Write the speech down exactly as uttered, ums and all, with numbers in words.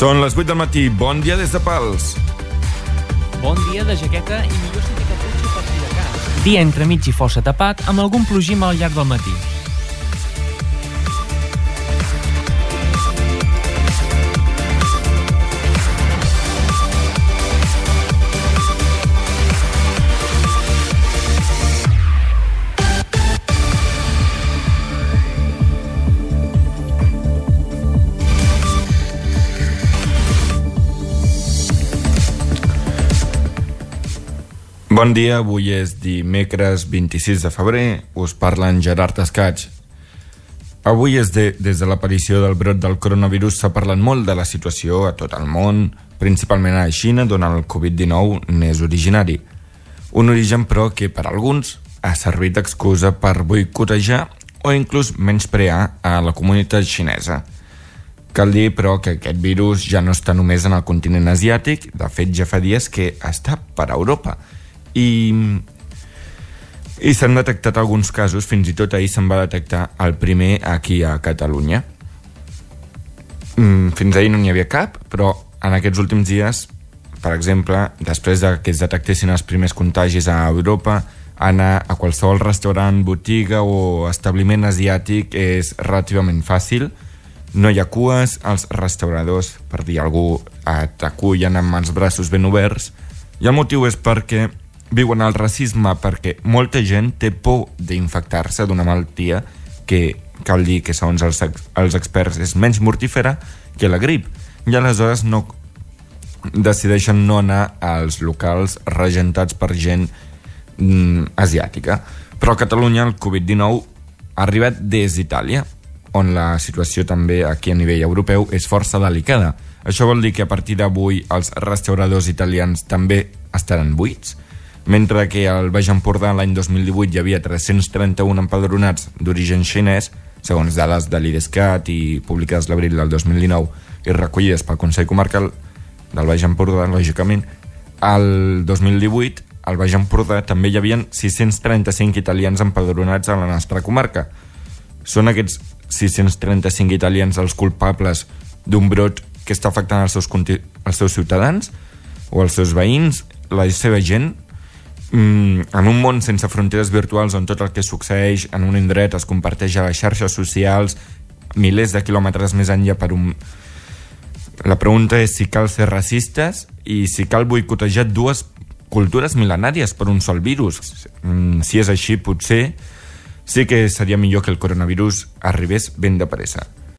Són les vuit del matí. Bon dia des de Pals. Bon dia de jaqueta i millor si té caputxo per si de cas. Dia entremig i força tapat amb algun plogim al llarg del matí. Bon dia, avui és dimecres vint-i-sis de febrer, us parla en Gerard Escaig. Avui és de, des de l'aparició del brot del coronavirus s'ha parlat molt de la situació a tot el món, principalment a la Xina, d'on el covid dinou n'és originari. Un origen, però, que per alguns ha servit d'excusa per boicotejar o inclús menysprear a la comunitat xinesa. Cal dir, però, que aquest virus ja no està només en el continent asiàtic, de fet ja fa dies que està per Europa. I, i s'han detectat alguns casos, fins i tot ahir se'n va detectar el primer aquí a Catalunya. Fins ahir no n'hi havia cap, però en aquests últims dies, per exemple, després de que es detectessin els primers contagis a Europa, anar a qualsevol restaurant, botiga o establiment asiàtic és relativament fàcil. No hi ha cues, els restauradors, per dir algú, t'acullen amb els braços ben oberts, i el motiu és perquè viuen el racisme, perquè molta gent té por d'infectar-se d'una malaltia que cal dir que segons els, els experts és menys mortífera que la grip, i aleshores no decideixen no anar als locals regentats per gent mm, asiàtica. Però a Catalunya el covid dinou ha arribat des d'Itàlia, on la situació també aquí a nivell europeu és força delicada. Això vol dir que a partir d'avui els restauradors italians també estaran buits, mentre que al Baix Empordà l'any dos mil divuit hi havia tres-cents trenta-un empadronats d'origen xinès, segons dades de l'Idescat i publicades l'abril del dos mil dinou i recollides pel Consell Comarcal del Baix Empordà, lògicament, al dos mil divuit al Baix Empordà també hi havia sis-cents trenta-cinc italians empadronats a la nostra comarca. Són aquests sis-cents trenta-cinc italians els culpables d'un brot que està afectant els seus, els seus ciutadans o els seus veïns, la seva gent? Mm, en un món sense fronteres virtuals on tot el que succeeix en un indret es comparteix a les xarxes socials milers de quilòmetres més enllà per un... La pregunta és si cal ser racistes i si cal boicotejar dues cultures mil·lenàries per un sol virus. Mm, si és així, potser sí que seria millor que el coronavirus arribés ben de pressa.